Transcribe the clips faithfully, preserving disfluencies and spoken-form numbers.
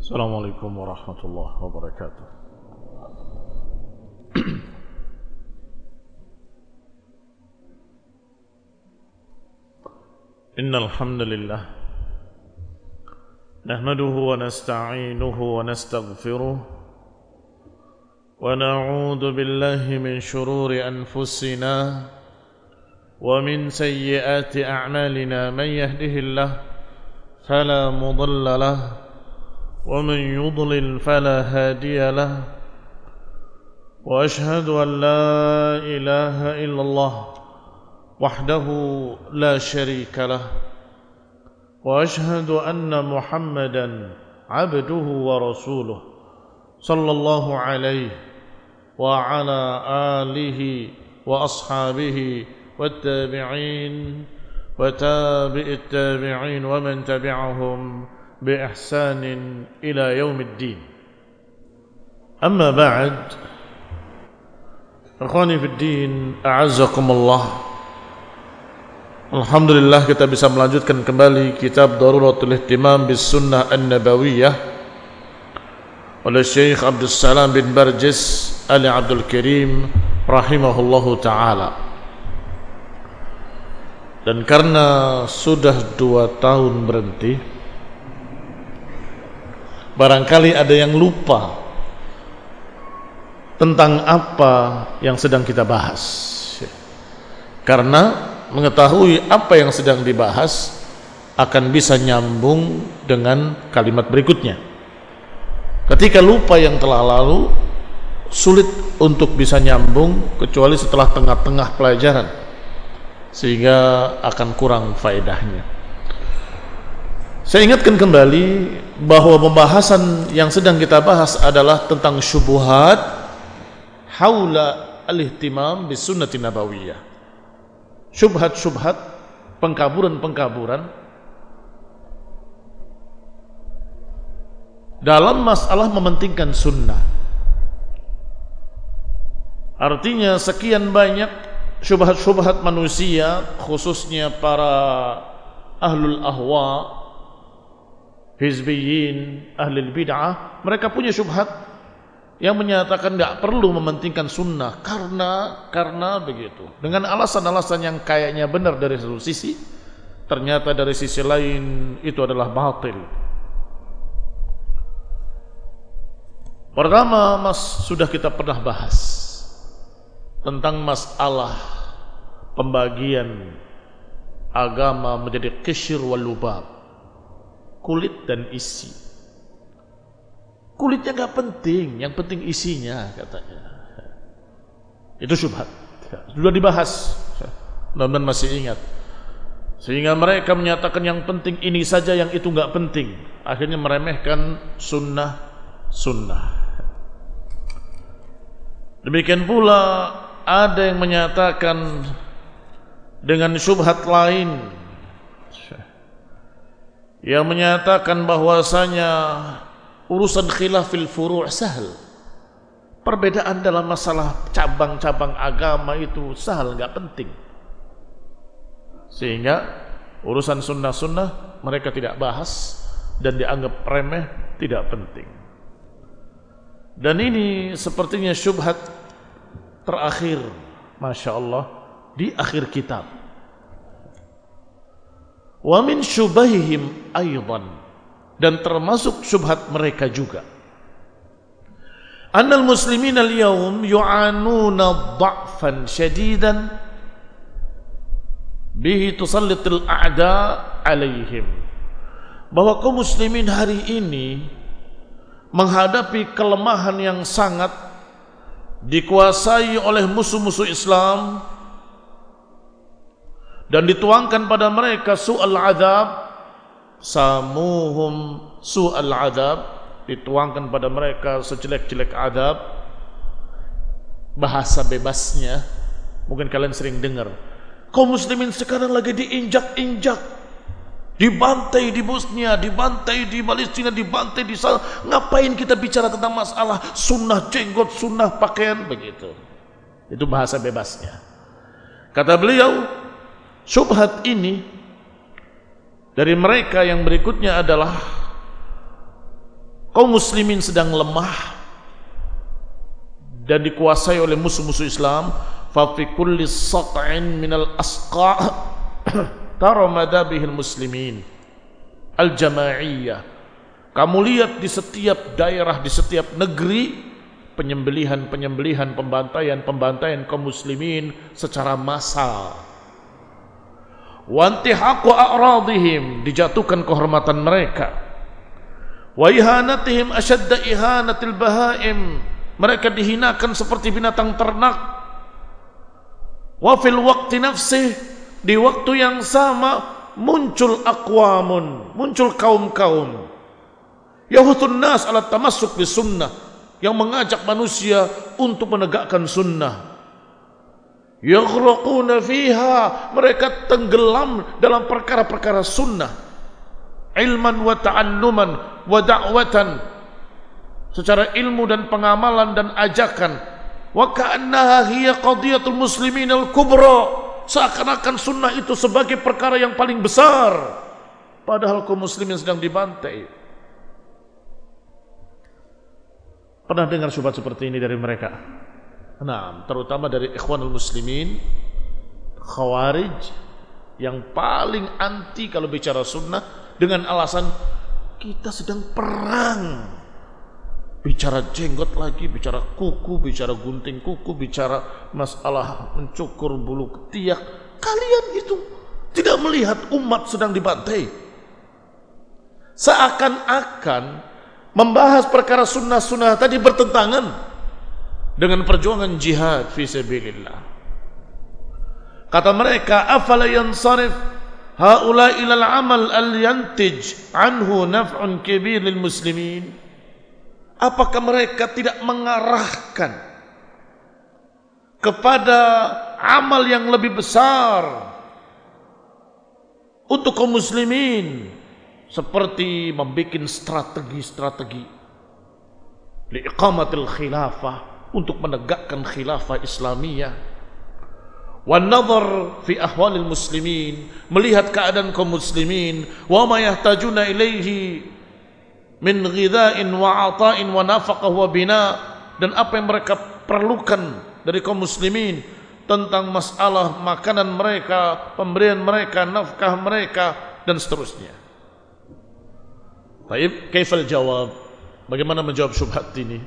Assalamualaikum warahmatullahi wabarakatuh. Innal hamdalillah nahmaduhu wa nasta'inuhu wa nastaghfiruh wa na'udzu billahi min shururi anfusina wa min sayyiati a'malina man yahdihillahu fala mudilla lahu ومن يضلل فلا هادي له وأشهد أن لا إله إلا الله وحده لا شريك له وأشهد أن محمدا عبده ورسوله صلى الله عليه وعلى آله وأصحابه والتابعين وتابع التابعين ومن تبعهم بإحسان إلى يوم الدين. أما بعد إخواني في الدين أعزكم الله. Alhamdulillah kita bisa melanjutkan kembali kitab Daruratul Ihtimam bis Sunnah An-Nabawiyah oleh Syekh Abdul Salam bin Barjis Ali Abdul Karim rahimahullahu ta'ala. Dan karena sudah dua tahun berhenti, barangkali ada yang lupa tentang apa yang sedang kita bahas. Karena mengetahui apa yang sedang dibahas akan bisa nyambung dengan kalimat berikutnya. Ketika lupa yang telah lalu, sulit untuk bisa nyambung kecuali setelah tengah-tengah pelajaran, sehingga akan kurang faedahnya. Saya ingatkan kembali bahwa pembahasan yang sedang kita bahas adalah tentang syubhat haula al-ihtimam bis sunnati nabawiyah. Syubhat-syubhat, pengkaburan-pengkaburan dalam masalah mementingkan sunnah. Artinya sekian banyak syubhat-syubhat manusia, khususnya para ahlul ahwa, hizbiyin, ahli bid'ah, mereka punya syubhat yang menyatakan tidak perlu mementingkan sunnah karena karena begitu, dengan alasan-alasan yang kayaknya benar dari satu sisi, ternyata dari sisi lain itu adalah batil. Pertama, mas sudah kita pernah bahas tentang masalah pembagian agama menjadi qishr wal lubab, kulit dan isi. Kulitnya gak penting, yang penting isinya, katanya. Itu syubhat. Sudah dibahas, mudah-mudahan masih ingat. Sehingga mereka menyatakan yang penting ini saja, yang itu gak penting. Akhirnya meremehkan sunnah-sunnah. Demikian pula ada yang menyatakan dengan syubhat lain, yang menyatakan bahwasanya urusan khilafil furu' sahal, perbedaan dalam masalah cabang-cabang agama itu sahal, enggak penting, sehingga urusan sunnah-sunnah mereka tidak bahas dan dianggap remeh, tidak penting. Dan ini sepertinya syubhat terakhir, masya Allah, di akhir kitab. Wa min syubahihim aydan, dan termasuk syubhat mereka juga, annal muslimin al-yawm yu'anuna dha'fan syadidan bihi tusallitul a'da alaihim, bahwa kaum muslimin hari ini menghadapi kelemahan yang sangat, dikuasai oleh musuh-musuh Islam, dan dituangkan pada mereka su'al adab, samuhum su'al adab, dituangkan pada mereka sejelek-jelek adab. Bahasa bebasnya mungkin kalian sering dengar, kaum muslimin sekarang lagi diinjak-injak, dibantai di Bosnia, dibantai di Palestina, dibantai di sana. Ngapain kita bicara tentang masalah sunnah jenggot, sunnah pakaian, begitu. Itu bahasa bebasnya. Kata beliau, syubhat ini dari mereka yang berikutnya adalah kaum muslimin sedang lemah dan dikuasai oleh musuh-musuh Islam, fa fi kulli sat'in minal asqa' tara madabihil muslimin al-jama'iyyah. Kamu lihat di setiap daerah, di setiap negeri, penyembelihan-penyembelihan, pembantaian-pembantaian kaum muslimin secara massal. Wa intihaqu a'radihim, dijatuhkan kehormatan mereka. Wa ihanatihim ashadda ihanatil bahaim, mereka dihinakan seperti binatang ternak. Wa fil waqti nafsih, di waktu yang sama muncul aqwamun, muncul kaum-kaum yahuthun nas ala tamassuk bis sunnah, yang mengajak manusia untuk menegakkan sunnah. Yaghraquna fiha, mereka tenggelam dalam perkara-perkara sunnah, ilman wa ta'alluman wa da'watan, secara ilmu dan pengamalan dan ajakan. Wa ka'annaha hiya qadiyatul muslimin al-kubra, seakan-akan sunnah itu sebagai perkara yang paling besar, padahal kaum muslimin sedang dibantai. Pernah dengar syubhat seperti ini dari mereka? Nah, terutama dari ikhwanul muslimin khawarij, yang paling anti kalau bicara sunnah, dengan alasan kita sedang perang. Bicara jenggot lagi, bicara kuku, bicara gunting kuku, bicara masalah mencukur bulu ketiak. Kalian itu tidak melihat umat sedang dibantai. Seakan-akan membahas perkara sunnah-sunnah tadi bertentangan dengan perjuangan jihad fi sabilillah. Kata mereka, afala yansarif haula ila al-amal al-yantij anhu naf'un kibir lil muslimin. Apakah mereka tidak mengarahkan kepada amal yang lebih besar untuk kaum muslimin, seperti membuat strategi-strategi liiqamatil khilafah, untuk menegakkan khilafah Islamiyah, wan nazar fi ahwalil muslimin, melihat keadaan kaum muslimin, wa ma yahtajuna ilaihi min ghidha'in wa 'ata'in wa nafaqah wa bina, dan apa yang mereka perlukan dari kaum muslimin tentang masalah makanan mereka, pemberian mereka, nafkah mereka, dan seterusnya. Baik, kaifal jawab? Bagaimana menjawab syubhat ini?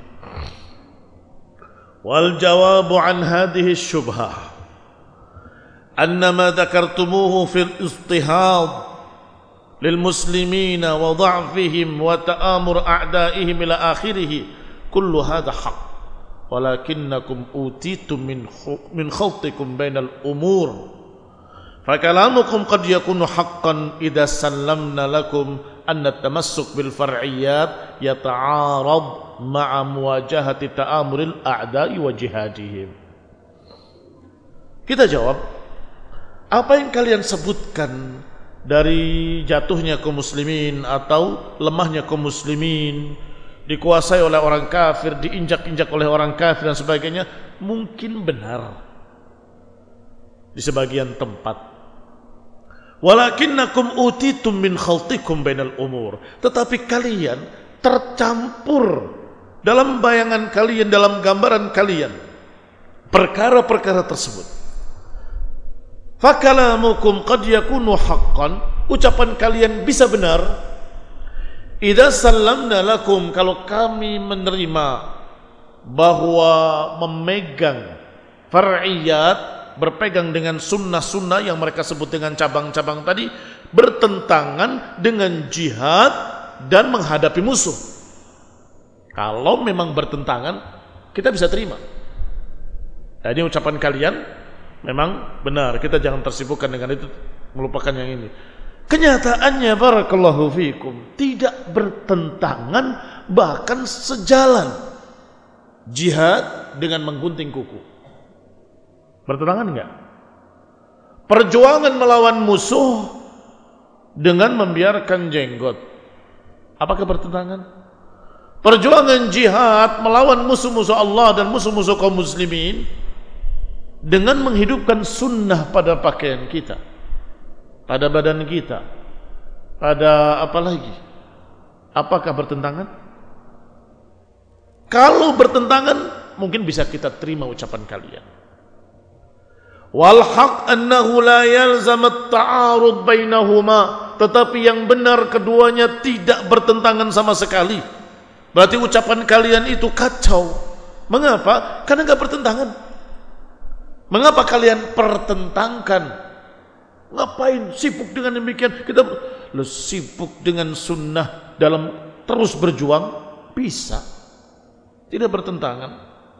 Wal jawabu an hadhihi syubhah anna ma dzakartumuhu fil istihad lil muslimina wa dha'fihim wa ta'amur a'daihim ila akhirih, kullu hadha haqq, walakinnakum utitum min min khaltikum bainal umur, fakalamukum qad yakunu haqqan idza sallamna lakum anna tamassuk bil far'iyat yata'arad ma'a muwajahati ta'amuril a'da'i wa jihadihim. Kita jawab, apa yang kalian sebutkan dari jatuhnya kaum muslimin atau lemahnya kaum muslimin, dikuasai oleh orang kafir, diinjak-injak oleh orang kafir dan sebagainya, mungkin benar di sebagian tempat. Walakinnakum utitum min khaltikum bainal umur, tetapi kalian tercampur dalam bayangan kalian, dalam gambaran kalian, perkara-perkara tersebut. Fakalamukum qad yakunu haqqan, ucapan kalian bisa benar idza sallamna lakum, kalau kami menerima bahwa memegang far'iyat, berpegang dengan sunnah-sunnah yang mereka sebut dengan cabang-cabang tadi, bertentangan dengan jihad dan menghadapi musuh. Kalau memang bertentangan, kita bisa terima. Jadi ucapan kalian memang benar, kita jangan tersibukkan dengan itu, melupakan yang ini. Kenyataannya barakallahu fikum tidak bertentangan, bahkan sejalan jihad dengan menggunting kuku. Bertentangan enggak? Perjuangan melawan musuh dengan membiarkan jenggot, apakah bertentangan? Perjuangan jihad melawan musuh-musuh Allah dan musuh-musuh kaum muslimin dengan menghidupkan sunnah pada pakaian kita, pada badan kita, pada apa lagi? Apakah bertentangan? Kalau bertentangan, mungkin bisa kita terima ucapan kalian. Wal haq annahu la yalzam at-ta'arud bainahuma, tetapi yang benar keduanya tidak bertentangan sama sekali. Berarti ucapan kalian itu kacau. Mengapa? Karena enggak bertentangan. Mengapa kalian pertentangkan? Ngapain sibuk dengan demikian? Kita lo sibuk dengan sunnah dalam terus berjuang, bisa. Tidak bertentangan.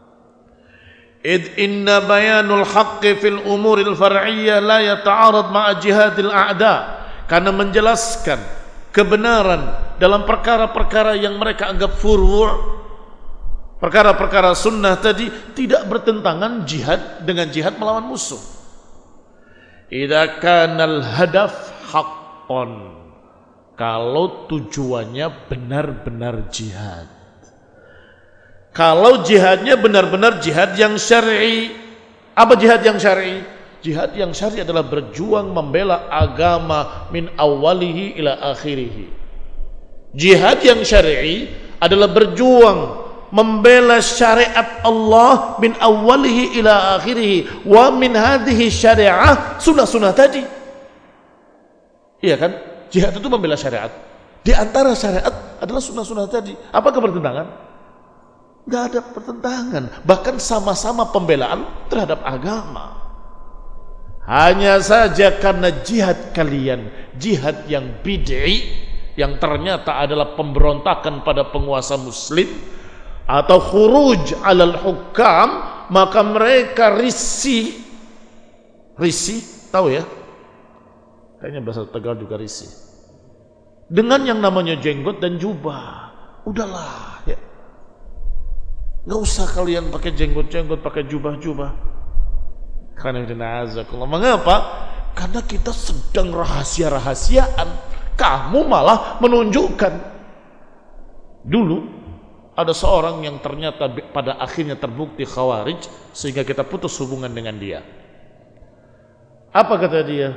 Id inna bayanul haqqi fil umuril far'iyyah la yata'arad ma'a jihadil a'da. Karena menjelaskan kebenaran dalam perkara-perkara yang mereka anggap furu', perkara-perkara sunnah tadi tidak bertentangan jihad dengan jihad melawan musuh. Idza kanal hadaf haqqan, kalau tujuannya benar-benar jihad. Kalau jihadnya benar-benar jihad yang syar'i. Apa jihad yang syar'i? Jihad yang syar'i adalah berjuang membela agama min awalihi ila akhirihi. Jihad yang syar'i adalah berjuang membela syariat Allah min awalihi ila akhirihi. Wa min hadhihi syariah sunnah-sunnah tadi. Iya kan? Jihad itu membela syariat. Di antara syariat adalah sunnah-sunnah tadi. Apakah bertentangan? Tidak ada pertentangan. Bahkan sama-sama pembelaan terhadap agama. Hanya saja karena jihad kalian, jihad yang bid'i, yang ternyata adalah pemberontakan pada penguasa muslim, atau khuruj alal hukam, maka mereka risih. Risih, tahu ya? Kayaknya bahasa Tegal juga risih. Dengan yang namanya jenggot dan jubah. Udahlah ya. Gak usah kalian pakai jenggot-jenggot, pakai jubah-jubah. Karena mengapa? Karena kita sedang rahasia-rahasiaan. Kamu malah menunjukkan. Dulu ada seorang yang ternyata pada akhirnya terbukti khawarij, sehingga kita putus hubungan dengan dia. Apa kata dia?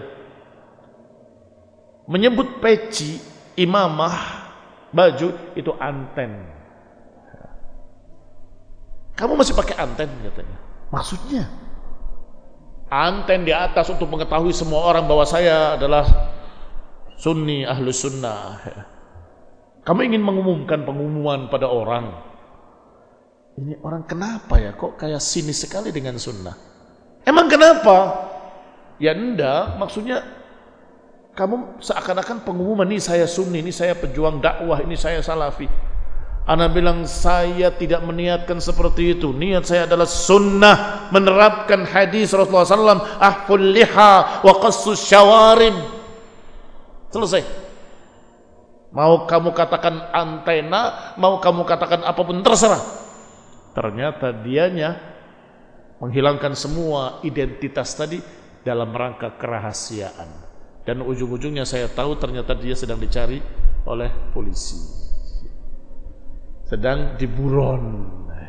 Menyebut peci, imamah, baju itu anten. Kamu masih pakai anten katanya. Maksudnya anten di atas untuk mengetahui semua orang bahwa saya adalah sunni, ahlu sunnah. Kamu ingin mengumumkan pengumuman pada orang. Ini orang kenapa ya kok kayak sinis sekali dengan sunnah? Emang kenapa? Ya enggak, maksudnya kamu seakan-akan pengumuman, ini saya sunni, ini saya pejuang dakwah, ini saya salafi. Ana bilang saya tidak meniatkan seperti itu. Niat saya adalah sunnah, menerapkan hadis Rasulullah sallallahu alaihi wasallam, ahful liha wa qassus syawarib. Selesai. Mau kamu katakan antena, mau kamu katakan apapun terserah. Ternyata dianya menghilangkan semua identitas tadi dalam rangka kerahasiaan. Dan ujung-ujungnya saya tahu ternyata dia sedang dicari oleh polisi. Sedang diburon.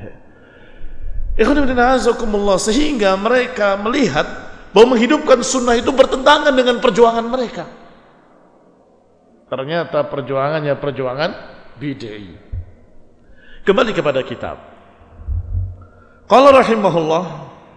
Sehingga mereka melihat bahwa menghidupkan sunnah itu bertentangan dengan perjuangan mereka. Ternyata perjuangannya perjuangan bid'i. Kembali kepada kitab. Qala rahimahullah,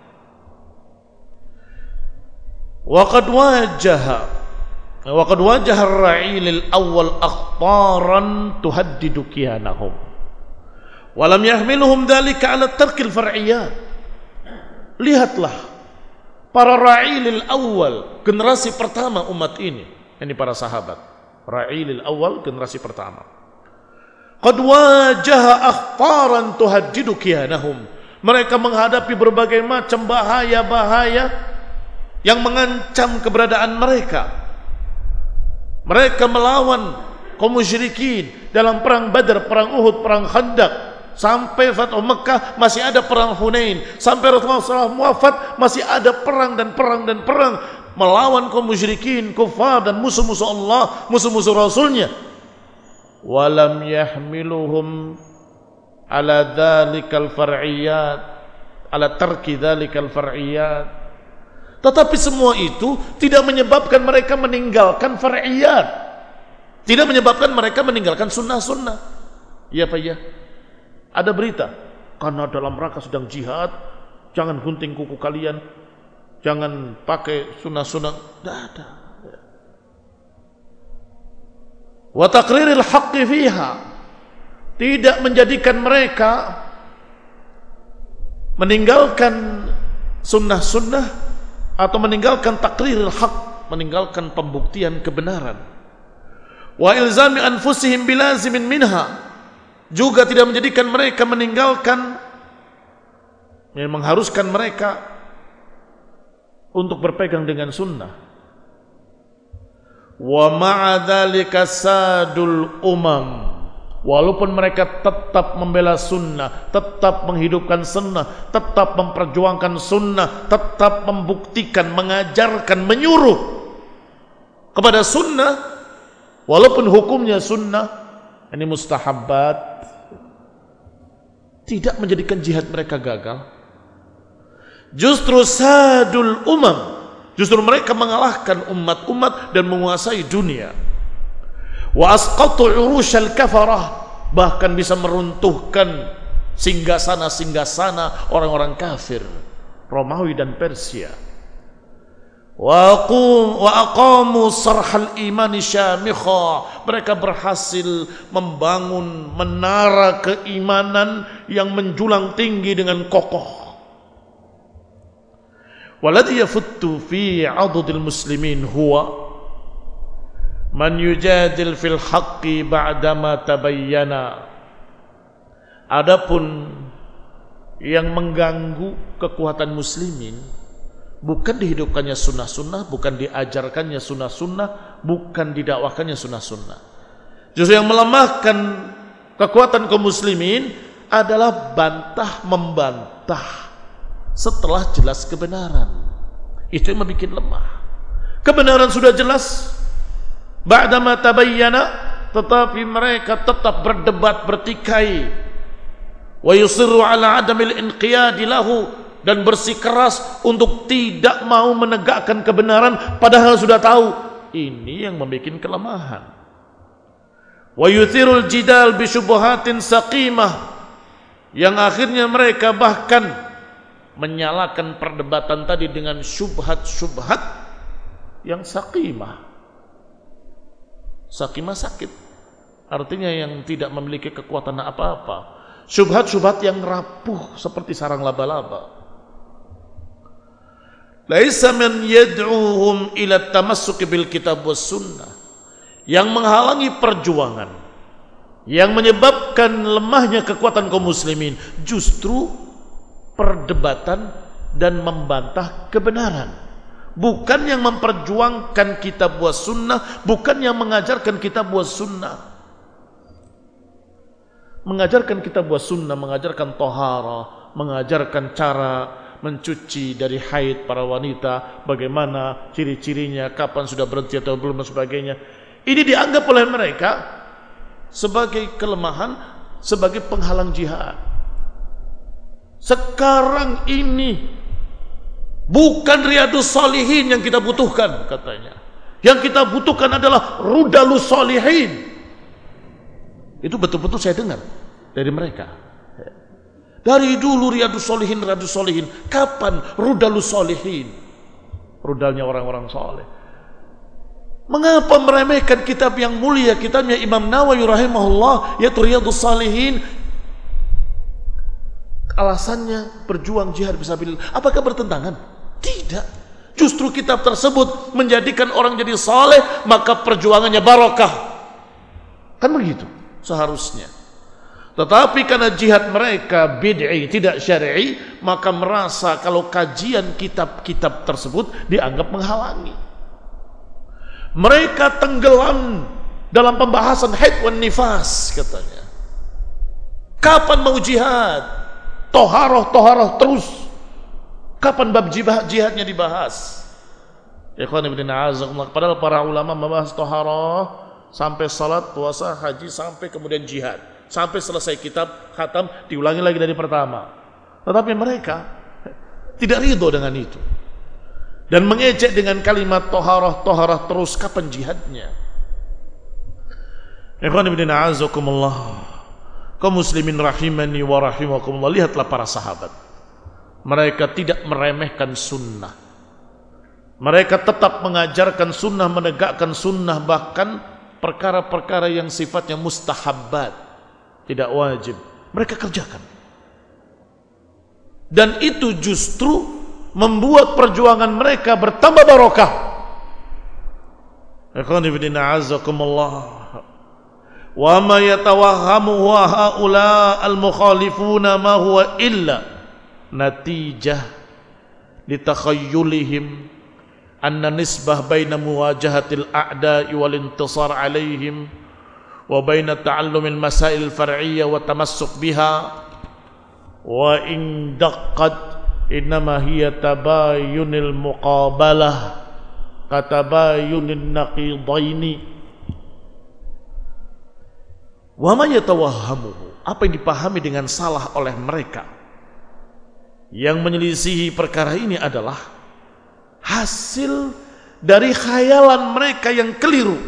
wa qad wajaha wa qad wajaha ar-ra'il al-awwal akhtaran tuhaddidu kiyanahum. Walam yahmiluhum dhalika ala tarkil far'iyat. Lihatlah para ra'ilil awal, generasi pertama umat ini, ini para sahabat. Ra'ilil awal, generasi pertama. Qad wajaha akhtaran tuhaddidu kiyanahum. Mereka menghadapi berbagai macam bahaya-bahaya yang mengancam keberadaan mereka. Mereka melawan kaum musyrikin dalam perang Badar, perang Uhud, perang Khandaq. Sampai Fathu Mekah masih ada perang Hunain. Sampai Rasulullah shallallahu alaihi wasallam wafat masih ada perang dan perang dan perang melawan kaum musyrikin, kufar dan musuh-musuh Allah, musuh-musuh Rasulnya. Walam yahmiluhum ala dhalikal far'iyat, ala tarki dhalikal far'iyat. Tetapi semua itu tidak menyebabkan mereka meninggalkan far'iyat. Tidak menyebabkan mereka meninggalkan sunnah-sunnah. Iya Pak ya. Ada berita, karena dalam rangka sedang jihad, jangan gunting kuku kalian, jangan pakai sunnah-sunnah. Tidak ada. Wa taqriril haqqi fiha, tidak menjadikan mereka meninggalkan sunnah-sunnah atau meninggalkan taqriril haqq, meninggalkan pembuktian kebenaran. Wa ilzami anfusihim bilazimin minha, juga tidak menjadikan mereka meninggalkan yang mengharuskan mereka untuk berpegang dengan sunnah. Wa ma'a dzalika sadul umam, walaupun mereka tetap membela sunnah, tetap menghidupkan sunnah, tetap memperjuangkan sunnah, tetap membuktikan, mengajarkan, menyuruh kepada sunnah, walaupun hukumnya sunnah, ini mustahabbat, tidak menjadikan jihad mereka gagal. Justru sadul umam, justru mereka mengalahkan umat-umat dan menguasai dunia. Wa asqatu urusyal kafarah, bahkan bisa meruntuhkan singgasana-singgasana orang-orang kafir Romawi dan Persia. Wa aqum wa aqamu sarhal imani syamikha, mereka berhasil membangun menara keimanan yang menjulang tinggi dengan kokoh. Waladhi yafuttu fi 'adudil muslimin huwa man yujadil fil haqqi ba'dama tabayyana. Adapun yang mengganggu kekuatan muslimin bukan dihidupkannya sunnah-sunnah, bukan diajarkannya sunnah-sunnah, bukan didakwahkannya sunnah-sunnah. Justru yang melemahkan kekuatan kaum muslimin adalah bantah membantah setelah jelas kebenaran. Itu yang membuat lemah. Kebenaran sudah jelas, ba'dama tabayyana, tetapi mereka tetap berdebat, bertikai. Wa yusirru ala adamil inqiyadi lahu, dan bersikeras untuk tidak mau menegakkan kebenaran padahal sudah tahu. Ini yang membuat kelemahan. Wa yuthirul jidal bi syubhatin saqimah, yang akhirnya mereka bahkan menyalakan perdebatan tadi dengan syubhat-syubhat yang saqimah. Saqimah sakit, artinya yang tidak memiliki kekuatan apa-apa. Syubhat-syubhat yang rapuh seperti sarang laba-laba. Laisa man yad'uhum ila tamassuki bil kitab was sunnah, yang menghalangi perjuangan, yang menyebabkan lemahnya kekuatan kaum muslimin justru perdebatan dan membantah kebenaran, bukan yang memperjuangkan kitab was sunnah, bukan yang mengajarkan kitab was sunnah. Mengajarkan kitab was sunnah, mengajarkan tohara, mengajarkan cara mencuci dari haid para wanita, bagaimana ciri-cirinya, kapan sudah berhenti atau belum dan sebagainya. Ini dianggap oleh mereka sebagai kelemahan, sebagai penghalang jihad. Sekarang ini bukan Riyadus Shalihin yang kita butuhkan, katanya. Yang kita butuhkan adalah Rudalus Shalihin. Itu betul-betul saya dengar dari mereka. Dari dulu Riyadus Shalihin, Riyadus Shalihin. Kapan Rudalus Shalihin? Rudalnya orang-orang soleh. Mengapa meremehkan kitab yang mulia, kitabnya Imam Nawawi rahimahullah, yaitu Riyadus Shalihin? Alasannya berjuang jihad fisabilillah. Apakah bertentangan? Tidak. Justru kitab tersebut menjadikan orang jadi saleh, maka perjuangannya barokah. Kan begitu seharusnya. Tetapi karena jihad mereka bid'i, tidak syar'i, maka merasa kalau kajian kitab-kitab tersebut dianggap menghalangi. Mereka tenggelam dalam pembahasan haid wan nifas, katanya. Kapan mau jihad? Toharoh, toharoh terus. Kapan bab jihadnya dibahas? Padahal para ulama membahas toharoh sampai salat, puasa, haji, sampai kemudian jihad, sampai selesai kitab khatam, diulangi lagi dari pertama. Tetapi mereka tidak ridho dengan itu dan mengejek dengan kalimat toharoh, toharoh terus. Kapan jihadnya? Ikhwan fillah, Kaum muslimin rahimani wa rahimakumullah, lihatlah para sahabat. Mereka tidak meremehkan sunnah. Mereka tetap mengajarkan sunnah, menegakkan sunnah, bahkan perkara-perkara yang sifatnya mustahabbat, tidak wajib, mereka kerjakan. Dan itu justru membuat perjuangan mereka bertambah barokah. Ikhwani fillah azakumullah. Wa ma yatawahhamu haula al-mukhalifuna ma huwa illa natijah litakhayyulihim anna nisbah baina muwajahatil a'da'i wal intisar alaihim wa baina ta'allumil masail far'iyyah wa tamassuk biha wa in daqqat innama hiya tabayunil muqabalah katabayunin naqidaini. Wa ma yatawahhamuhu, apa yang dipahami dengan salah oleh mereka yang menyelisihi perkara ini adalah hasil dari khayalan mereka yang keliru,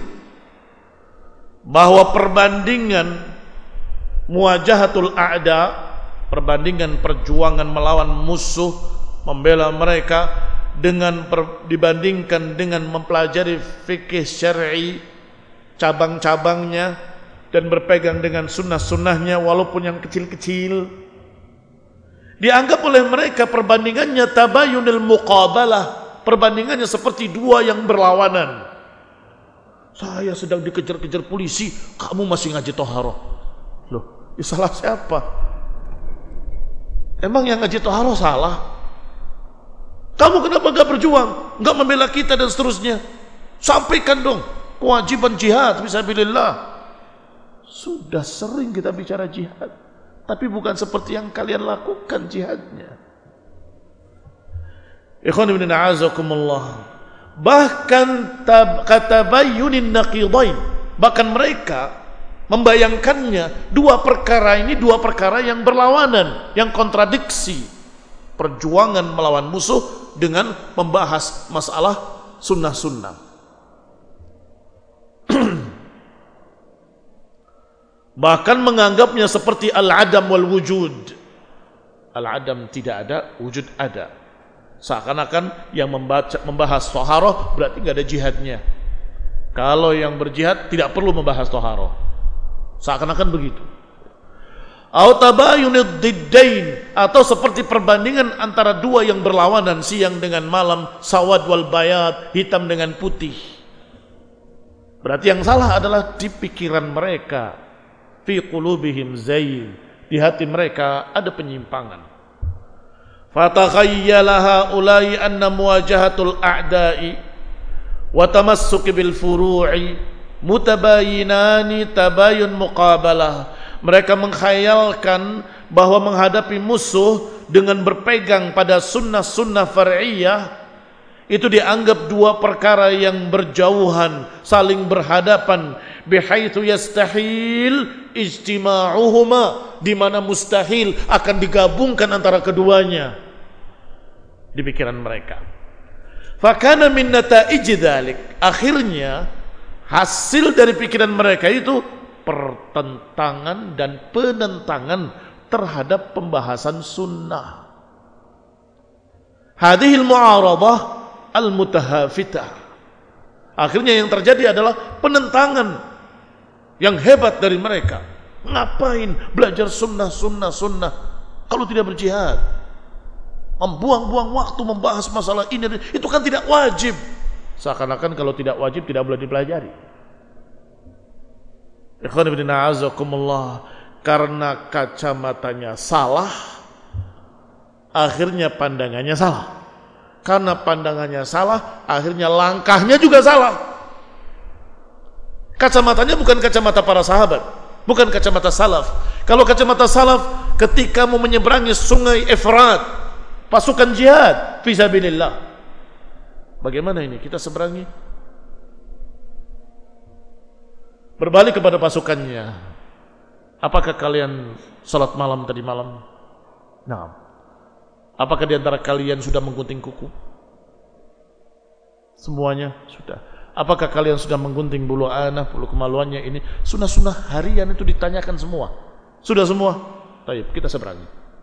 bahwa perbandingan muwajahatul a'da, perbandingan perjuangan melawan musuh, membela mereka, dengan per, dibandingkan dengan mempelajari fikih syar'i cabang-cabangnya dan berpegang dengan sunnah-sunnahnya walaupun yang kecil-kecil, dianggap oleh mereka perbandingannya tabayunil muqabalah, perbandingannya seperti dua yang berlawanan. Saya sedang dikejar-kejar polisi, kamu masih ngaji toharoh. Loh, ya salah siapa? Emang yang ngaji toharoh salah? Kamu kenapa gak berjuang, gak membela kita dan seterusnya? Sampaikan dong kewajiban jihad fisabilillah. Sudah sering kita bicara jihad, tapi bukan seperti yang kalian lakukan jihadnya. Ikhwan ibn a'azakumullah. Bahkan katabayunin naqidain, bahkan mereka membayangkannya dua perkara ini dua perkara yang berlawanan, yang kontradiksi. Perjuangan melawan musuh dengan membahas masalah sunnah-sunnah. Bahkan menganggapnya seperti al-adam wal wujud. Al-adam tidak ada, wujud ada. Seakan-akan yang membaca, membahas toharoh berarti tidak ada jihadnya. Kalau yang berjihad tidak perlu membahas toharoh. Seakan-akan begitu. Au tabayunid diddain, atau seperti perbandingan antara dua yang berlawanan, siang dengan malam, sawad wal bayad, hitam dengan putih. Berarti yang salah adalah di pikiran mereka. Fi qulubihim zayn, di hati mereka ada penyimpangan. Fatakhayyala haula'i anna muwajahatul a'da'i wa tamassuk bil furu'i mutabayinani tabayun muqabalah. Mereka menghayalkan bahwa menghadapi musuh dengan berpegang pada sunnah-sunnah far'iyah itu dianggap dua perkara yang berjauhan, saling berhadapan, bihaitsu yastahil ijtima'uhuma, di mana mustahil akan digabungkan antara keduanya di pikiran mereka. Fakana min nata'ij dzalik, akhirnya hasil dari pikiran mereka itu pertentangan dan penentangan terhadap pembahasan sunnah. Hadhil mu'aradah al-mutahafitah. Akhirnya yang terjadi adalah penentangan yang hebat dari mereka. Ngapain belajar sunnah, sunnah, sunnah kalau tidak berjihad? Membuang-buang waktu membahas masalah ini, itu kan tidak wajib. Seakan-akan kalau tidak wajib tidak boleh dipelajari. Ikhwan ibn a'azakumullah, karena kacamatanya salah, akhirnya pandangannya salah. Karena pandangannya salah, akhirnya langkahnya juga salah. Kacamatanya bukan kacamata para sahabat, bukan kacamata salaf. Kalau kacamata salaf, ketika mau menyeberangi sungai Efrat, pasukan jihad fisabilillah, bagaimana ini kita seberangi? Berbalik kepada pasukannya. Apakah kalian salat malam tadi malam? Nah, apakah di antara kalian sudah menggunting kuku? Semuanya sudah. Apakah kalian sudah menggunting bulu anak, bulu kemaluannya ini? Sunnah-sunnah harian itu ditanyakan semua. Sudah semua? Baik, kita seberangi.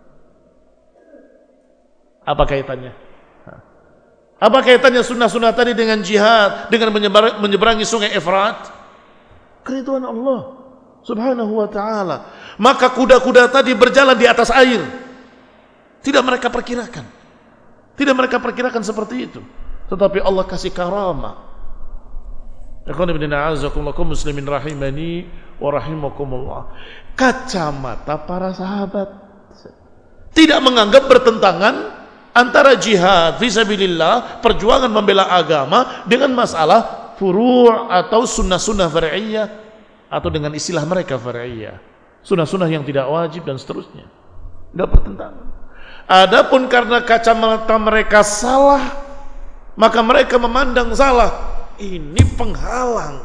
Apa kaitannya? Apa kaitannya sunnah-sunnah tadi dengan jihad, dengan menyeberangi sungai Efrat? Keriduan Allah Subhanahu wa ta'ala. Maka kuda-kuda tadi berjalan di atas air. Tidak mereka perkirakan. Tidak mereka perkirakan seperti itu. Tetapi Allah kasih karamah. Ikhwan ibn a'azakumullah muslimin rahimani wa rahimakumullah. Kacamata para sahabat tidak menganggap bertentangan antara jihad fisabilillah, perjuangan membela agama, dengan masalah furu' atau sunnah-sunnah far'iyah, atau dengan istilah mereka far'iyah, sunnah-sunnah yang tidak wajib dan seterusnya. Tidak bertentangan. Adapun karena kacamata mereka salah, maka mereka memandang salah. Ini penghalang.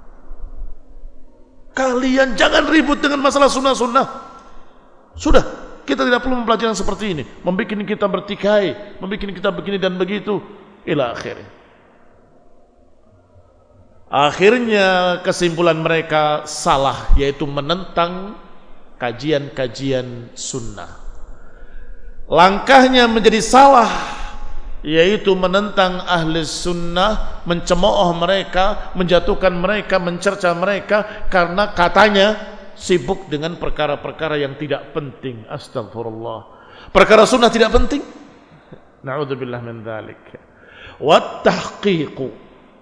Kalian jangan ribut dengan masalah sunnah-sunnah. Sudah, kita tidak perlu mempelajari yang seperti ini, membuat kita bertikai, membuat kita begini dan begitu, ila akhirnya. Akhirnya kesimpulan mereka salah, yaitu menentang kajian-kajian sunnah. Langkahnya menjadi salah, yaitu menentang ahli sunnah, mencemooh mereka, menjatuhkan mereka, mencerca mereka, karena katanya sibuk dengan perkara-perkara yang tidak penting. Astagfirullah. Perkara sunnah tidak penting? Na'udzubillah min dzalik. Wa tahqiqu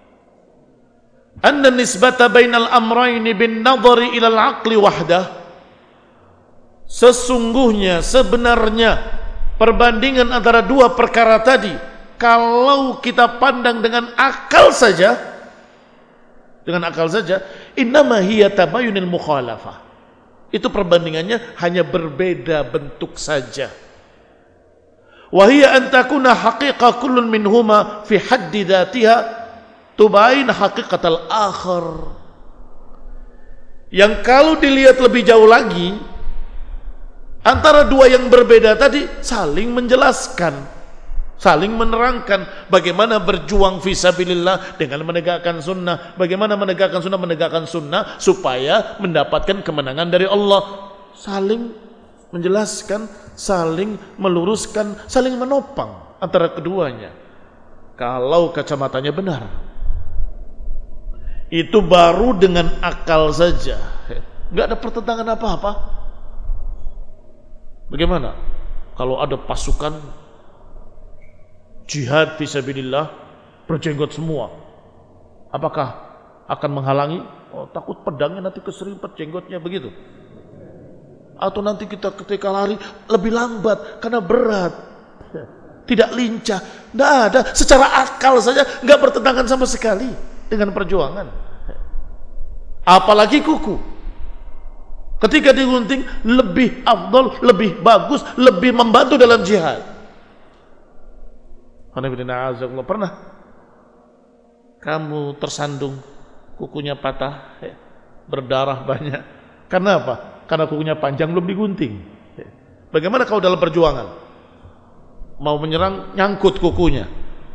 anna nisbata bainal amrayni bin nadhari ila al-aqli wahdah. Sesungguhnya, sebenarnya perbandingan antara dua perkara tadi, kalau kita pandang dengan akal saja, dengan akal saja, innama hiya tabayyunul mukhalafah. Itu perbandingannya hanya berbeda bentuk saja. Wa hiya an takuna haqiqah kullun minhuma fi haddi dzatiha tubain haqiqatal akhar. Yang kalau dilihat lebih jauh lagi, antara dua yang berbeda tadi saling menjelaskan, saling menerangkan bagaimana berjuang fisabilillah dengan menegakkan sunnah, bagaimana menegakkan sunnah, menegakkan sunnah supaya mendapatkan kemenangan dari Allah. Saling menjelaskan, saling meluruskan, saling menopang antara keduanya. Kalau kacamatanya benar, itu baru dengan akal saja, nggak ada pertentangan apa-apa. Bagaimana kalau ada pasukan jihad fisabilillah berjenggot semua? Apakah akan menghalangi? Oh, takut pedangnya nanti keserimpet jenggotnya, begitu. Atau nanti kita ketika lari lebih lambat karena berat, tidak lincah. Tidak ada. Secara akal saja nggak bertentangan sama sekali dengan perjuangan. Apalagi kuku. Ketika digunting lebih afdal, lebih bagus, lebih membantu dalam jihad. Pernah kamu tersandung, kukunya patah, berdarah banyak. Karena apa? Karena kukunya panjang, belum digunting. Bagaimana kau dalam perjuangan? Mau menyerang, nyangkut kukunya.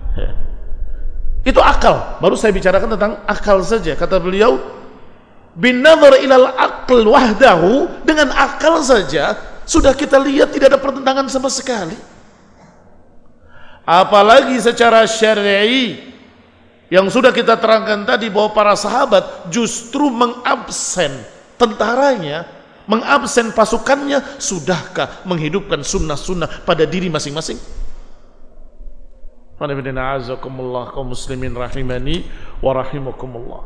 Itu akal. Baru saya bicarakan tentang akal saja. Kata beliau, bin nadhar ilal aql wahdahu, dengan akal saja sudah kita lihat tidak ada pertentangan sama sekali. Apalagi secara syar'i yang sudah kita terangkan tadi, bahwa para sahabat justru mengabsen tentaranya, mengabsen pasukannya. Sudahkah menghidupkan sunnah-sunnah pada diri masing-masing? A'azakumullah kaum muslimin rahimani wa rahimakumullah.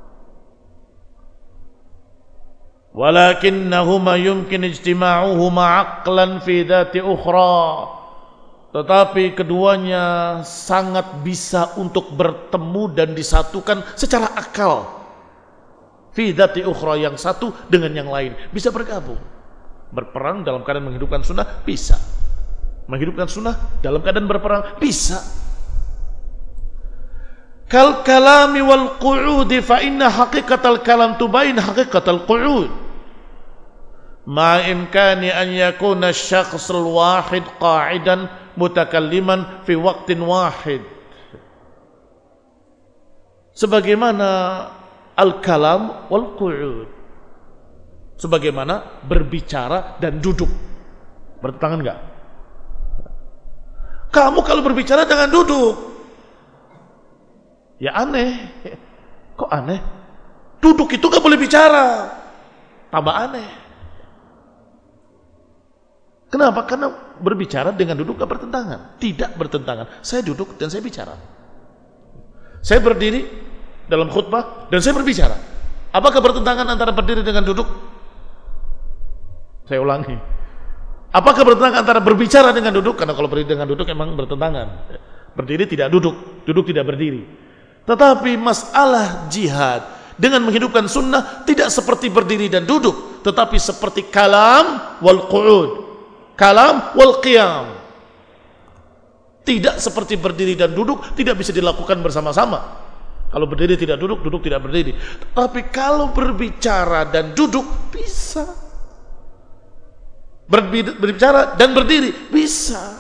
Walakinnahuma yumkin ijtima'uhuma aqlan fi dhati ukhra. Tetapi keduanya sangat bisa untuk bertemu dan disatukan secara akal. Fi dhati ukhra, yang satu dengan yang lain bisa bergabung. Berperang dalam keadaan menghidupkan sunnah bisa. Menghidupkan sunnah dalam keadaan berperang bisa. Kal kalami wal qu'udi fa inna haqiqatal kalam tubain haqiqatal qu'ud. Ma imkani an yakuna asy-syakhsul wahid qa'idan mutakalliman fi waqtin wahid. Sebagaimana al-kalam wal qu'ud, Sebagaimana berbicara dan duduk. Bertentangan enggak? Kamu kalau berbicara dengan duduk, ya aneh. Kok aneh? Duduk itu gak boleh bicara. Tambah aneh. Kenapa? Karena berbicara dengan duduk gak bertentangan. Tidak bertentangan. Saya duduk dan saya bicara. Saya berdiri dalam khutbah dan saya berbicara. Apakah bertentangan antara berdiri dengan duduk? Saya ulangi. Apakah bertentangan antara berbicara dengan duduk? Karena kalau berdiri dengan duduk memang bertentangan. Berdiri tidak duduk, duduk tidak berdiri. Tetapi masalah jihad dengan menghidupkan sunnah tidak seperti berdiri dan duduk, tetapi seperti kalam wal qu'ud, kalam wal qiyam. Tidak seperti berdiri dan duduk, tidak bisa dilakukan bersama-sama. Kalau berdiri tidak duduk, duduk tidak berdiri. Tapi kalau berbicara dan duduk bisa. Berbicara dan berdiri bisa.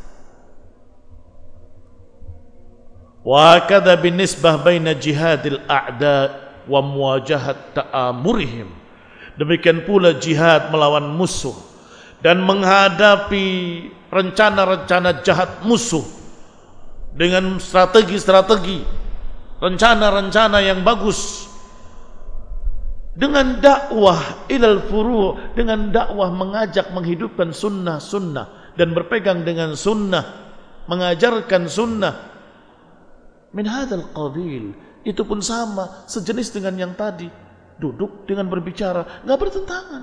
Wa kadza binisbah baina jihadil a'da wa muwajahat ta'amurihim. Demikian pula jihad melawan musuh dan menghadapi rencana-rencana jahat musuh dengan strategi-strategi, rencana-rencana yang bagus, dengan dakwah ilal furu', dengan dakwah mengajak menghidupkan sunnah-sunnah dan berpegang dengan sunnah, mengajarkan sunnah. Min hadzal qabil, itu pun sama, sejenis dengan yang tadi, duduk dengan berbicara, enggak bertentangan.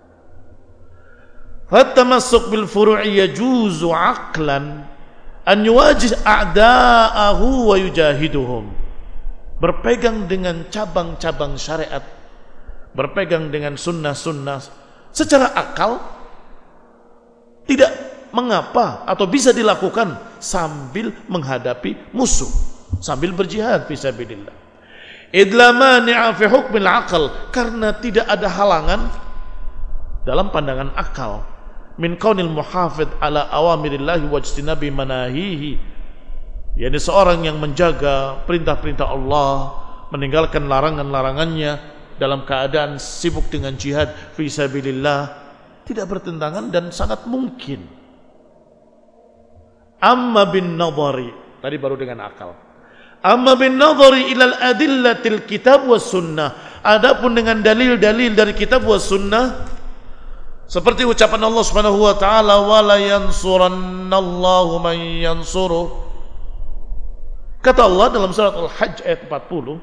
Fatamassuk bil furu'i yajuzu aqlan an yuwajih a'da'ahu wa yujahiduhum. Berpegang dengan cabang-cabang syariat, berpegang dengan sunnah-sunnah secara akal tidak mengapa atau bisa dilakukan sambil menghadapi musuh, sambil berjihad fisabilillah. Idla mani'a fi hukmil aql, karena tidak ada halangan dalam pandangan akal min kaunil muhafidh ala awamirillahi wajtinabi manahihi, yakni seorang yang menjaga perintah-perintah Allah, meninggalkan larangan-larangannya dalam keadaan sibuk dengan jihad fisabilillah, tidak bertentangan dan sangat mungkin. Amma bin nadhari, tadi baru dengan akal. Amma bin nadhari ilal adillatil kitab was sunnah, adapun dengan dalil-dalil dari kitab was sunnah, seperti ucapan Allah Subhanahu wa taala, wala yansurannallahu man yansuruh. Kata Allah dalam surat Al-Hajj ayat empat puluh,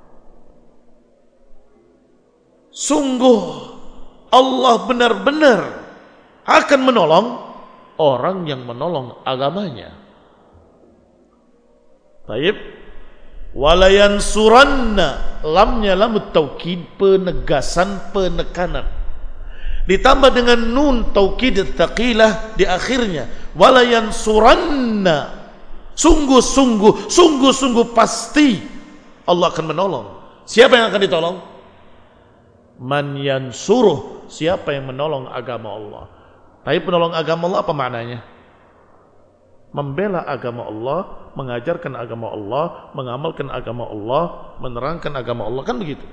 sungguh Allah benar-benar akan menolong orang yang menolong agamanya. Baik. Wala yansuranna, lamnya lamut taukid, penegasan, penekanan. Ditambah dengan nun taukid tsaqilah di akhirnya. Wala yansuranna, sungguh-sungguh, sungguh-sungguh pasti Allah akan menolong. Siapa yang akan ditolong? Man yansuruh, siapa yang menolong agama Allah. Tapi penolong agama Allah apa maknanya? Membela agama Allah, mengajarkan agama Allah, mengamalkan agama Allah, menerangkan agama Allah, kan begitu.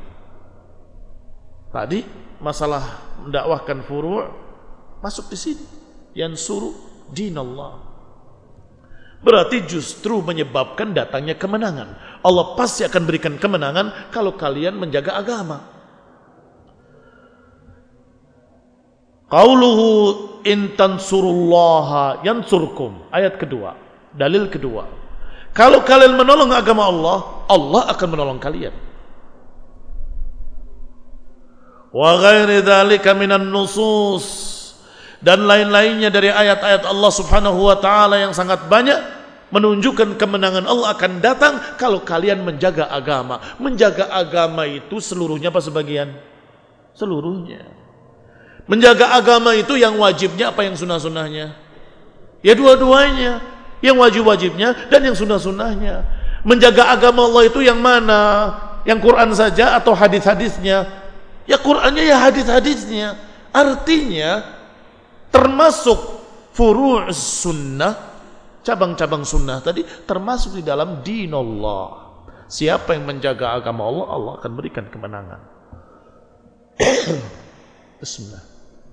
Tadi masalah mendakwahkan furu' masuk di sini. Yansuru dinallah. Berarti justru menyebabkan datangnya kemenangan. Allah pasti akan berikan kemenangan kalau kalian menjaga agama. Qauluhu in tansurullaha yansurkum, ayat kedua, dalil kedua. Kalau kalian menolong agama Allah, Allah akan menolong kalian. Wa ghairi dzalika minan nusus, dan lain-lainnya dari ayat-ayat Allah Subhanahu wa taala yang sangat banyak menunjukkan kemenangan Allah akan datang kalau kalian menjaga agama. Menjaga agama itu seluruhnya apa sebagian? Seluruhnya. Menjaga agama itu yang wajibnya apa yang sunnah-sunnahnya? Ya dua-duanya, yang wajib-wajibnya dan yang sunnah-sunnahnya. Menjaga agama Allah itu yang mana? Yang Quran saja atau hadis-hadisnya? Ya Qurannya, ya hadis-hadisnya. Artinya termasuk furu' sunnah, cabang-cabang sunnah tadi termasuk di dalam dinullah. Siapa yang menjaga agama Allah, Allah akan berikan kemenangan. Bismillah.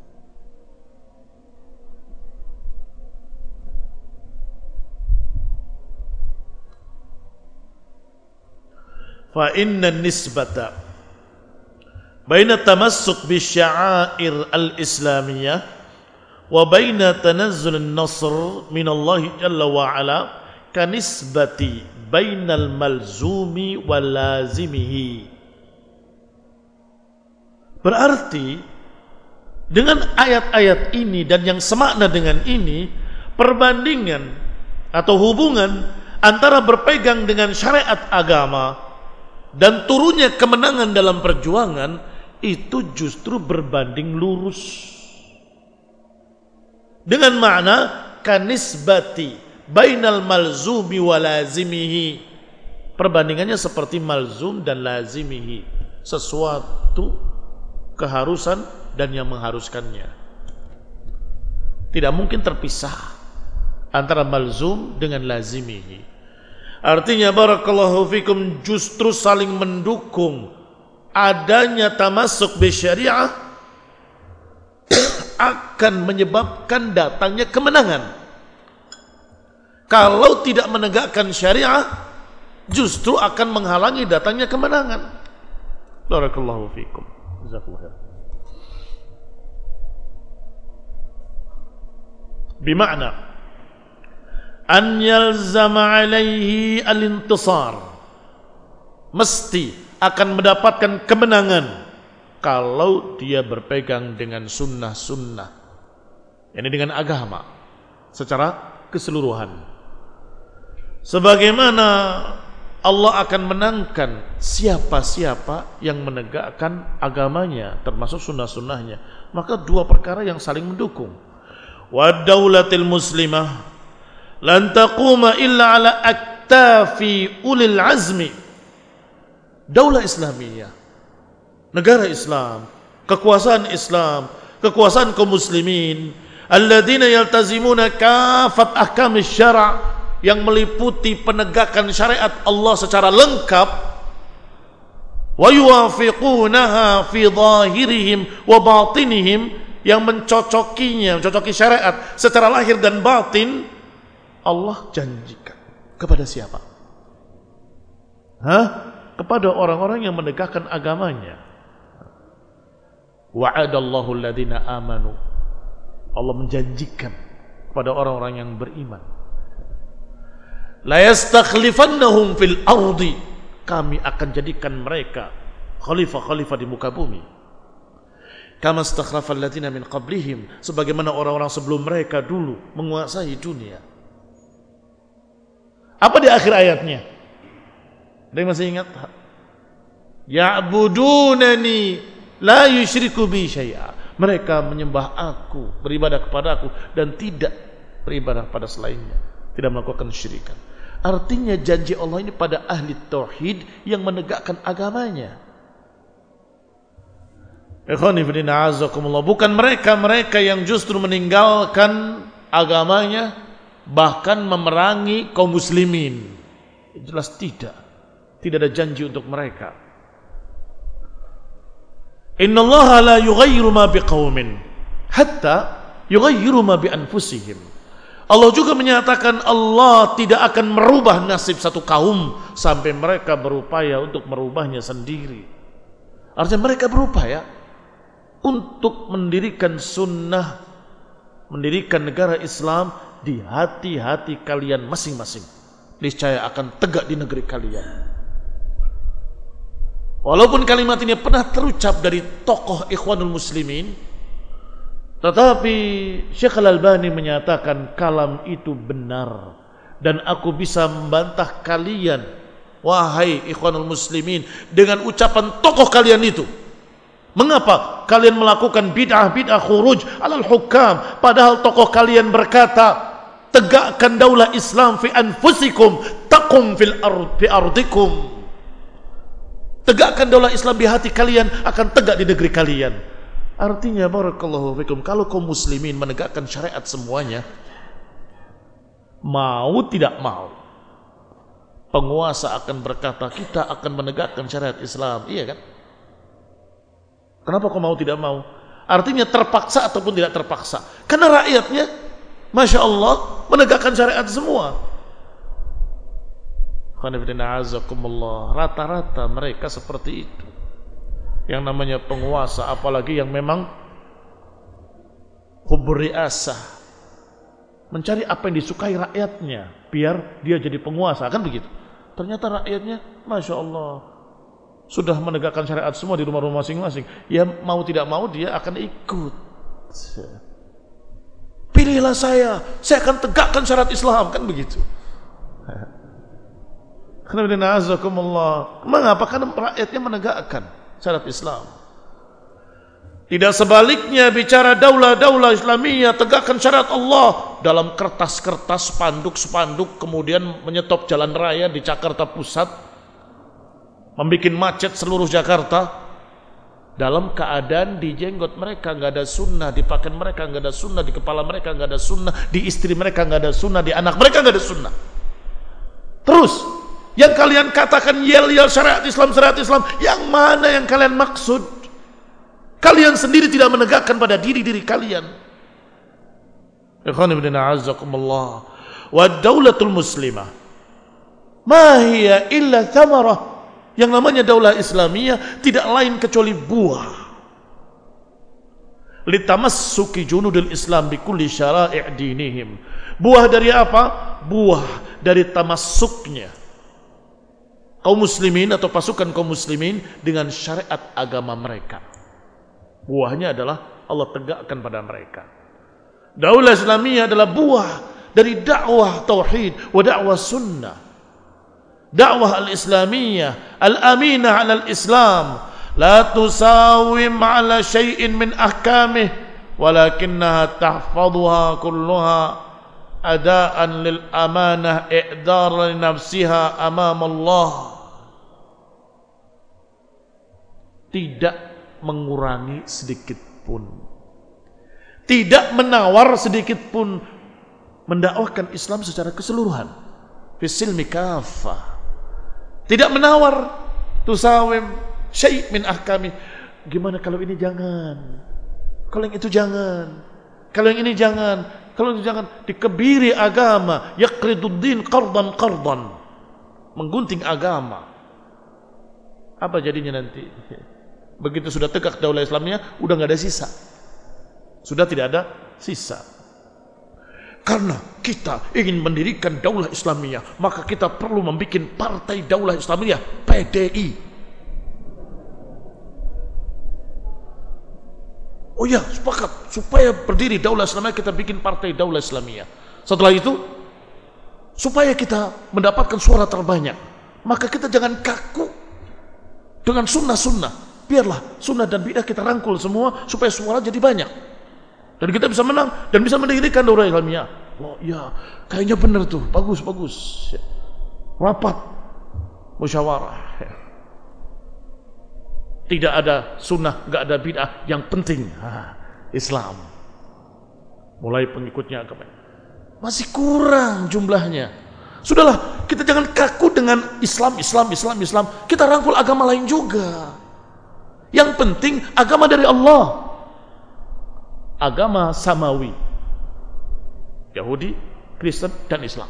Fa inna nisbata baina tamassuk bi sya'air al-islamiyah wa baina tanazzul an-nasr min Allah jalla wa ala kanisbati bainal malzumi wal lazimihi. Berarti dengan ayat-ayat ini dan yang semakna dengan ini, perbandingan atau hubungan antara berpegang dengan syariat agama dan turunnya kemenangan dalam perjuangan itu justru berbanding lurus. Dengan makna kanisbati bainal malzumi wa lazimihi. Perbandingannya seperti malzum dan lazimihi, sesuatu keharusan dan yang mengharuskannya. Tidak mungkin terpisah antara malzum dengan lazimihi. Artinya barakallahu fikum justru saling mendukung adanya tamasuk bi syariah akan menyebabkan datangnya kemenangan. Kalau tidak menegakkan syariah justru akan menghalangi datangnya kemenangan. Barakallahu fikum. Jazakallahu khair. Bimakna an yalzama alaihi al-intisar, mesti akan mendapatkan kemenangan kalau dia berpegang dengan sunnah-sunnah, ini dengan agama secara keseluruhan. Sebagaimana Allah akan menangkan siapa-siapa yang menegakkan agamanya termasuk sunnah-sunnahnya, maka dua perkara yang saling mendukung. Wa daulatil muslimah lan taquma illa ala aktafi ulil azmi. Daulah Islamiyah, negara Islam, kekuasaan Islam, kekuasaan kaum muslimin alladzina yaltazimuna kafat ahkamis syara', yang meliputi penegakan syariat Allah secara lengkap, wa yuwafiqunaha fi zahirihim wa batinihim, yang mencocokinya, mencocoki syariat secara lahir dan batin. Allah janjikan kepada siapa? Hah? Kepada orang-orang yang menegakkan agamanya. Wa'adallahu alladhina amanu, Allah menjanjikan kepada orang-orang yang beriman, la yastakhlifannahum fil ardi, kami akan jadikan mereka khalifah-khalifah di muka bumi, kama istakhlafal ladzina min qablihim, sebagaimana orang-orang sebelum mereka dulu menguasai dunia. Apa di akhir ayatnya? Ada yang masih ingat? Ya'budunani la yusyriku bi syai'a, mereka menyembah aku, beribadah kepada aku dan tidak beribadah pada selainnya, tidak melakukan syirikan. Artinya janji Allah ini pada ahli tauhid yang menegakkan agamanya. Ikhwani fillah azakumullah, bukan mereka-mereka yang justru meninggalkan agamanya bahkan memerangi kaum muslimin. Jelas tidak. Tidak ada janji untuk mereka. Innallaha la yughayyiru ma biqaumin hatta yughayyiru ma bi anfusihim. Allah juga menyatakan Allah tidak akan merubah nasib satu kaum sampai mereka berupaya untuk merubahnya sendiri. Artinya mereka berupaya untuk mendirikan sunnah, mendirikan negara Islam di hati-hati kalian masing-masing. Niscaya akan tegak di negeri kalian. Walaupun kalimat ini pernah terucap dari tokoh Ikhwanul Muslimin, tetapi Syekh Al-Albani menyatakan kalam itu benar, dan aku bisa membantah kalian, wahai Ikhwanul Muslimin, dengan ucapan tokoh kalian itu. Mengapa kalian melakukan bid'ah-bid'ah khuruj alal hukam, padahal tokoh kalian berkata, tegakkan daulah Islam fi anfusikum taqum fil ard fi ardikum. Tegakkan daulah Islam di hati kalian, akan tegak di negeri kalian. Artinya barakallahu fikum, kalau kaum muslimin menegakkan syariat semuanya, mau tidak mau, penguasa akan berkata kita akan menegakkan syariat Islam, iya kan? Kenapa kau mau tidak mau? Artinya terpaksa ataupun tidak terpaksa. Karena rakyatnya, Masya Allah, menegakkan syariat semua. Rata-rata mereka seperti itu. Yang namanya penguasa, apalagi yang memang hubur riasah, mencari apa yang disukai rakyatnya biar dia jadi penguasa, kan begitu. Ternyata rakyatnya, Masya Allah, sudah menegakkan syariat semua di rumah-rumah masing-masing. Ya mau tidak mau dia akan ikut. Pilihlah saya, saya akan tegakkan syariat Islam, kan begitu. Mengapa? Karena rakyatnya menegakkan syariat Islam. Tidak sebaliknya bicara daulah-daulah Islamiyah, tegakkan syariat Allah dalam kertas-kertas, spanduk-spanduk, kemudian menyetop jalan raya di Jakarta Pusat, membuat macet seluruh Jakarta. Dalam keadaan di jenggot mereka nggak ada sunnah, di pakaian mereka nggak ada sunnah, di kepala mereka nggak ada sunnah, di istri mereka nggak ada sunnah, di anak mereka nggak ada sunnah. Terus yang kalian katakan yel-yel syariat Islam, syariat Islam, yang mana yang kalian maksud? Kalian sendiri tidak menegakkan pada diri-diri kalian. Ikhwan ibn a'azzakumullah. Wa daulatul muslimah ma hiya illa thamarah. Yang namanya daulah Islamiyah tidak lain kecuali buah. Litamassuki junudul Islam bikulli syara'i' dinihim. Buah dari apa? Buah dari tamassuknya kaum muslimin atau pasukan kaum muslimin dengan syariat agama mereka. Buahnya adalah Allah tegakkan pada mereka. Daulah Islamiyah adalah buah dari dakwah tauhid wa dakwah sunnah. Dakwah al-Islamiyah al-aminah 'ala al-Islam la tusawim 'ala syai'in min ahkamih walakinnaha tahfazuha kulluha adaan lil amanah i'dar li nafsiha amam Allah. Tidak mengurangi sedikit pun, tidak menawar sedikit pun, mendakwahkan Islam secara keseluruhan, fisilmi kafah. Tidak menawar, tusawim syai' min ahkami. Gimana kalau ini jangan, kalau yang itu jangan, kalau yang ini jangan, kalau itu jangan. Dikebiri agama, yaqriduddin qardan qardan, menggunting agama. Apa jadinya nanti? Begitu sudah tegak daulah Islamnya, udah nggak ada sisa, sudah tidak ada sisa. Karena kita ingin mendirikan daulah Islamiyah, maka kita perlu membuat partai daulah Islamiyah, P D I. Oh ya, sepakat, supaya berdiri daulah Islamiyah kita bikin partai daulah Islamiyah. Setelah itu, supaya kita mendapatkan suara terbanyak, maka kita jangan kaku dengan sunnah-sunnah. Biarlah sunnah dan bid'ah kita rangkul semua supaya suara jadi banyak. Dan kita bisa menang dan bisa mendirikan daulah Islamiyah. Oh ya, kayaknya benar tuh, bagus bagus. Rapat, musyawarah. Tidak ada sunnah, nggak ada bid'ah. Yang penting ha, Islam. Mulai pengikutnya agama masih kurang jumlahnya. Sudahlah, kita jangan kaku dengan Islam, Islam, Islam, Islam. Kita rangkul agama lain juga. Yang penting agama dari Allah. Agama samawi, Yahudi, Kristen, dan Islam.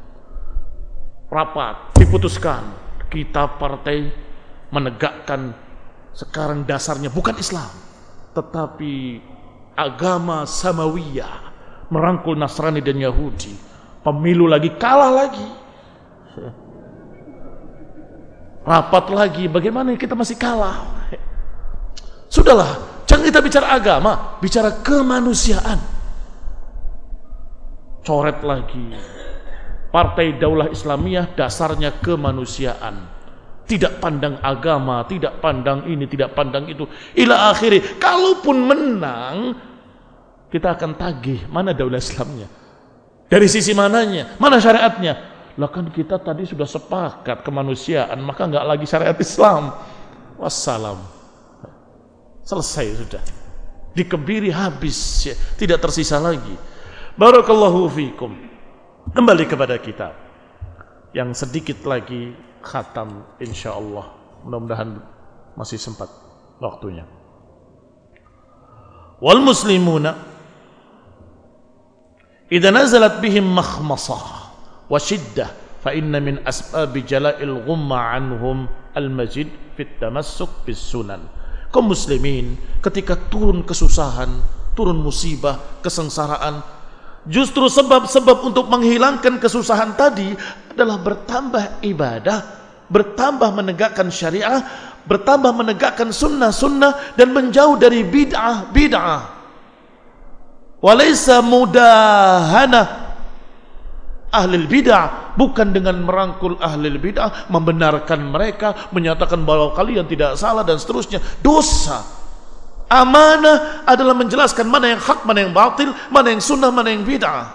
Rapat, diputuskan, kita partai menegakkan sekarang dasarnya bukan Islam, tetapi agama samawiyah, merangkul Nasrani dan Yahudi. Pemilu lagi, kalah lagi. Rapat lagi, bagaimana kita masih kalah? Sudahlah, jangan kita bicara agama, bicara kemanusiaan. Coret lagi. Partai Daulah Islamiyah dasarnya kemanusiaan. Tidak pandang agama, tidak pandang ini, tidak pandang itu. Ila akhiri, kalaupun menang, kita akan tagih mana Daulah Islamnya. Dari sisi mananya, mana syariatnya. Lah kan kita tadi sudah sepakat kemanusiaan, maka nggak lagi syariat Islam. Wassalam. Selesai sudah, dikebiri habis ya. Tidak tersisa lagi. Barakallahu fikum. Kembali kepada kitab yang sedikit lagi khatam insyaallah, mudah-mudahan masih sempat waktunya. wal muslimuna idza nazalat bihim makhmasah wa shiddah fa inna min asbab jala'il ghumma anhum al-majid fit tamassuk bis sunan. Kaum muslimin ketika turun kesusahan, turun musibah, kesengsaraan, justru sebab-sebab untuk menghilangkan kesusahan tadi adalah bertambah ibadah, bertambah menegakkan syariah, bertambah menegakkan sunnah-sunnah, dan menjauh dari bid'ah-bid'ah. Walaysa mudahana ahlil bid'ah, bukan dengan merangkul ahlil bid'ah, membenarkan mereka, menyatakan bahwa kalian tidak salah dan seterusnya. Dosa. Amanah adalah menjelaskan mana yang hak, mana yang batil, mana yang sunnah, mana yang bid'ah.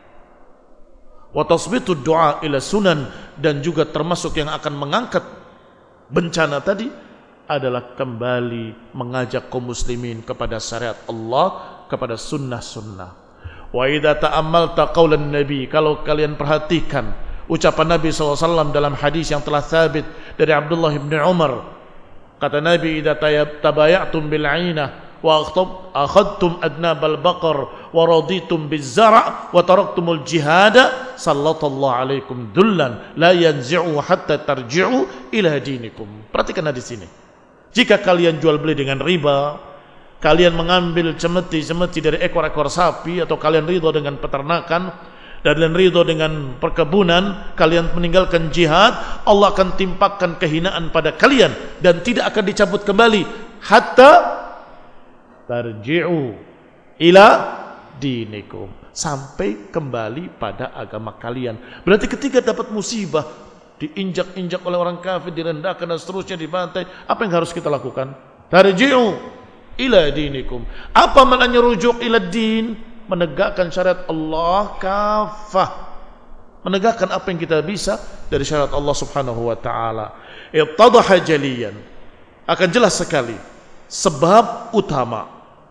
Wa tasbitu du'a ila sunan, dan juga termasuk yang akan mengangkat bencana tadi adalah kembali mengajak kaum muslimin kepada syariat Allah, kepada sunnah-sunnah. Wa idza ta'ammalta qaulan nabi, kalau kalian perhatikan ucapan Nabi sallallahu alaihi wasallam dalam hadis yang telah sabit dari Abdullah bin Umar, kata Nabi, idza tabayatum bil 'ainah wa akhadtum adnabal baqar wa raditum biz zara' wa taraktumul jihada sallallahu alaikum dullan la yanzi'u hatta tarji'u ila dinikum. Perhatikan hadis ini. Jika kalian jual beli dengan riba, kalian mengambil cemeti-cemeti dari ekor-ekor sapi, atau kalian ridho dengan peternakan, dan kalian ridho dengan perkebunan, kalian meninggalkan jihad, Allah akan timpakan kehinaan pada kalian dan tidak akan dicabut kembali hatta tarji'u ila dinikum, sampai kembali pada agama kalian. Berarti ketika dapat musibah, diinjak-injak oleh orang kafir, direndahkan dan seterusnya, dibantai, apa yang harus kita lakukan? Tarji'u ila dinikum. Apa maknanya rujuk ila din? Menegakkan syariat Allah kafah, menegakkan apa yang kita bisa dari syariat Allah subhanahu wa ta'ala. Ittadaha jaliyan, akan jelas sekali sebab utama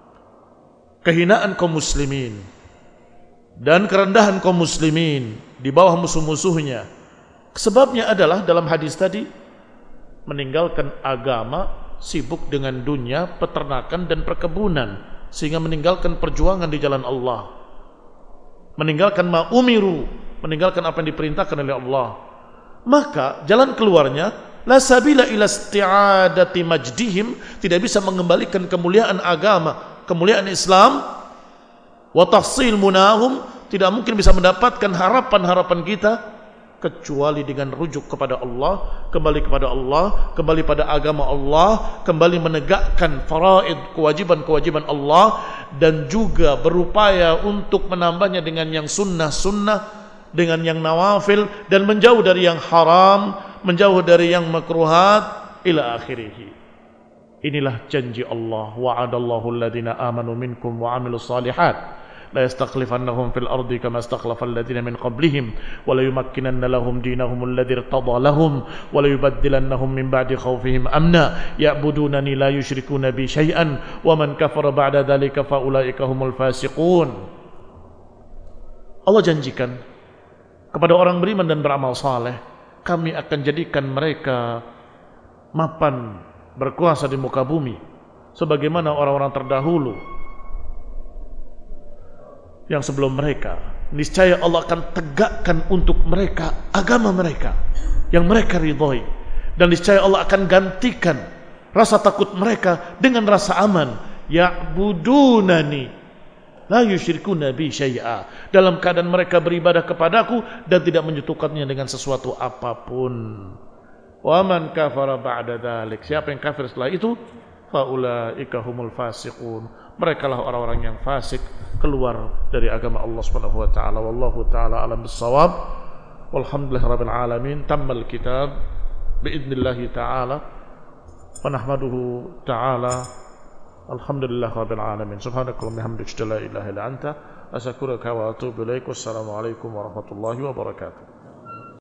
kehinaan kaum muslimin dan kerendahan kaum muslimin di bawah musuh-musuhnya. Sebabnya adalah dalam hadis tadi, meninggalkan agama, sibuk dengan dunia, peternakan dan perkebunan, sehingga meninggalkan perjuangan di jalan Allah, meninggalkan ma'umiru, meninggalkan apa yang diperintahkan oleh Allah. Maka jalan keluarnya, la sabila ila isti'adati majdihim, tidak bisa mengembalikan kemuliaan agama, kemuliaan Islam, wa tahsil munahum, tidak mungkin bisa mendapatkan harapan-harapan kita kecuali dengan rujuk kepada Allah, kembali kepada Allah, kembali pada agama Allah, kembali menegakkan faraid, kewajiban-kewajiban Allah, dan juga berupaya untuk menambahnya dengan yang sunnah-sunnah, dengan yang nawafil, dan menjauh dari yang haram, menjauh dari yang makruhat, ila akhirih. Inilah janji Allah, wa'adallahu alladhina amanu minkum wa 'amilus shalihat la yastakhlifannahum fil ardi kama istakhlafal ladzina min qablihim wa la yumakkinanna lahum dinahum alladzi irtada lahum wa la yubaddilannahum min ba'di khawfihim amna ya'budunani la yusyrikuna bi syai'an wa man kafara ba'da dzalika fa ulaika humul fasiqun. Allah janjikan kepada orang beriman dan beramal saleh, kami akan jadikan mereka mapan berkuasa di muka bumi sebagaimana orang-orang terdahulu yang sebelum mereka. Niscaya Allah akan tegakkan untuk mereka agama mereka yang mereka ridhoi, dan niscaya Allah akan gantikan rasa takut mereka dengan rasa aman. Ya'budunani la yusyrikuna bi syai'a, dalam keadaan mereka beribadah kepadaku dan tidak menyekutukannya dengan sesuatu apapun. Wa man kafara ba'da dzalik, siapa yang kafir setelah itu, fa ulaika humul fasiqun, mereka lah orang-orang yang fasik, keluar dari agama Allah Subhanahu wa taala. Wallahu taala alam bissawab. Walhamdulillahirabbil alamin. Tammal kitab biidznillah taala wa nahmaduhu taala. Alhamdulillahirabbil alamin. Subhanakallahumma hamdaka la ilaha illa anta astaghfiruka wa atubu ilaik. Wassalamu alaikum warahmatullahi wabarakatuh.